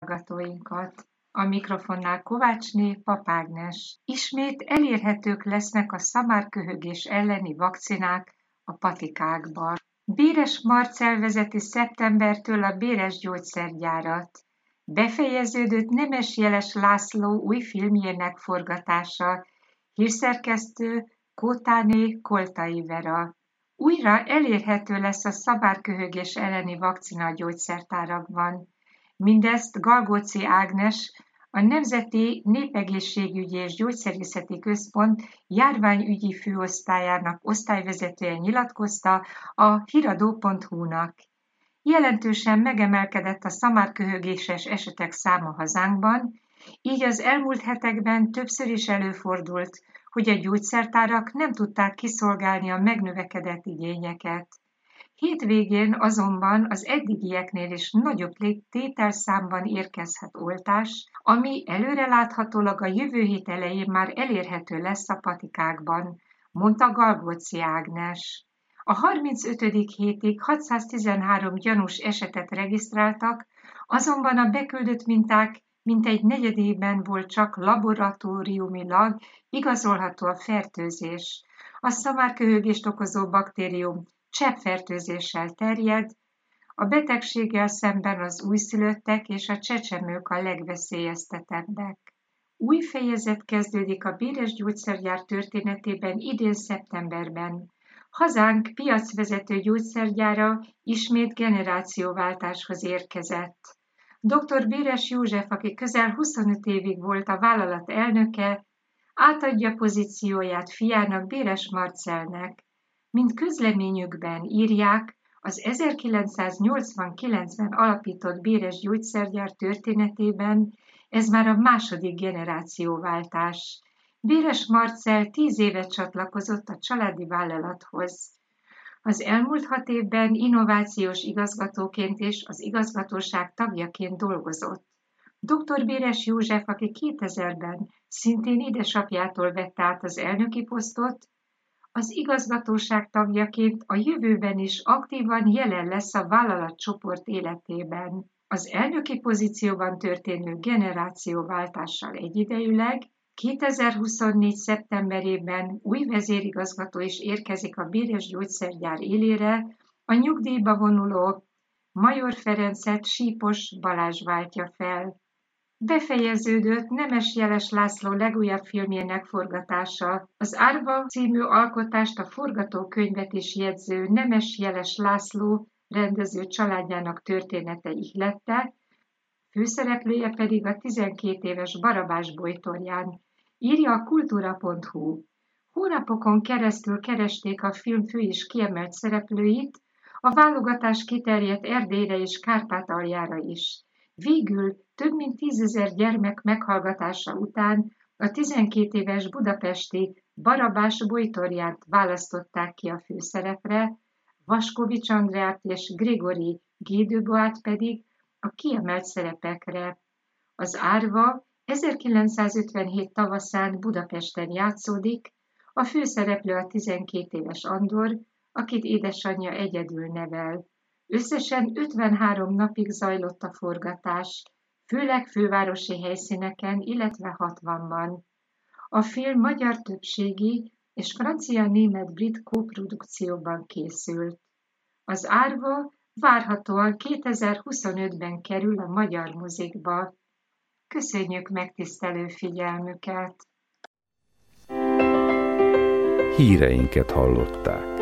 hallgatóinkat. A mikrofonnál Kovácsné Pap Ágnes. Ismét elérhetők lesznek a szamárköhögés elleni vakcinák a patikákban. Béres Marcell vezeti szeptembertől a Béres gyógyszergyárat. Befejeződött Nemes Jeles László új filmjének forgatása. Hírszerkesztő Kótáné Koltai Vera. Újra elérhető lesz a szabárköhögés elleni vakcina a gyógyszertárakban. Mindezt Galgóci Ágnes, a Nemzeti Népegészségügyi és Gyógyszerészeti Központ járványügyi főosztályának osztályvezetője nyilatkozta a hiradó.hu-nak. Jelentősen megemelkedett a szamárköhögéses esetek száma hazánkban, így az elmúlt hetekben többször is előfordult, hogy a gyógyszertárak nem tudták kiszolgálni a megnövekedett igényeket. Hétvégén azonban az eddigieknél is nagyobb tételszámban érkezhet oltás, ami előreláthatólag a jövő hét elején már elérhető lesz a patikákban, mondta Galgóci Ágnes. A 35. hétig 613 gyanús esetet regisztráltak, azonban a beküldött minták mintegy negyedében volt csak laboratóriumilag igazolható a fertőzés. A szamárköhögést okozó baktérium cseppfertőzéssel terjed, a betegséggel szemben az újszülöttek és a csecsemők a legveszélyeztetebbek. Új fejezet kezdődik a Béres gyógyszergyár történetében idén szeptemberben. Hazánk piacvezető gyógyszergyára ismét generációváltáshoz érkezett. Dr. Béres József, aki közel 25 évig volt a vállalat elnöke, átadja pozícióját fiának, Béres Marcellnek. Mint közleményükben írják, az 1989-ben alapított Béres gyógyszergyár történetében ez már a második generációváltás. Béres Marcell 10 éve csatlakozott a családi vállalathoz. Az elmúlt 6 évben innovációs igazgatóként és az igazgatóság tagjaként dolgozott. Dr. Béres József, aki 2000-ben szintén édesapjától vette át az elnöki posztot, az igazgatóság tagjaként a jövőben is aktívan jelen lesz a vállalatcsoport életében. Az elnöki pozícióban történő generációváltással egyidejűleg 2024. szeptemberében új vezérigazgató is érkezik a Béres gyógyszergyár élére, a nyugdíjba vonuló Major Ferencet Sípos Balázs váltja fel. Befejeződött Nemes Jeles László legújabb filmjének forgatása. Az Árva című alkotást a forgatókönyvet is jegyző Nemes Jeles László rendező családjának története ihlette, főszereplője pedig a 12 éves Barabás Bojtorján, írja a kultúra.hu. Hónapokon keresztül keresték a film fő és kiemelt szereplőit, a válogatás kiterjedt Erdélyre és Kárpátaljára is. Végül több mint 10 000 gyermek meghallgatása után a 12 éves budapesti Barabás Bojtorjánt választották ki a főszerepre, Vaskovics Andreát és Grigori Gédőboát pedig a kiemelt szerepekre. Az Árva 1957 tavaszán Budapesten játszódik, a főszereplő a 12 éves Andor, akit édesanyja egyedül nevel. Összesen 53 napig zajlott a forgatás, főleg fővárosi helyszíneken, illetve 60-ban. A film magyar többségi és francia-német-brit koprodukcióban készült. Az Árva várhatóan 2025-ben kerül a magyar mozikba. Köszönjük megtisztelő figyelmüket! Híreinket hallották.